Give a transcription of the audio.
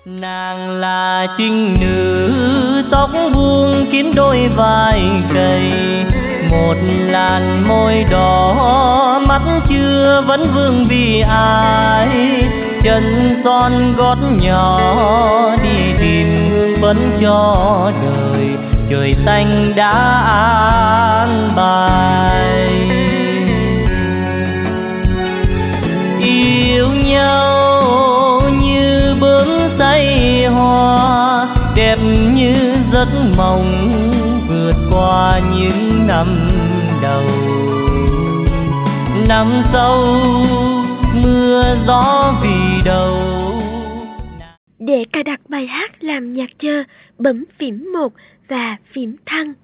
Nàng là trinh nữ tóc buông kín đôi vai gầy, một làn môi đỏ mắt chưa vấn vương vì ai, chân son gót nhỏ đi tìm hương phấn cho đời, trời xanh đã an bài. Yêu nhau như bướm say hoa, đẹp như giấc mộng vượt qua những năm đầu. Năm sau mưa gió vì đâu. Để cài đặt bài hát làm nhạc chờ, bấm phím 1 và phím thăng.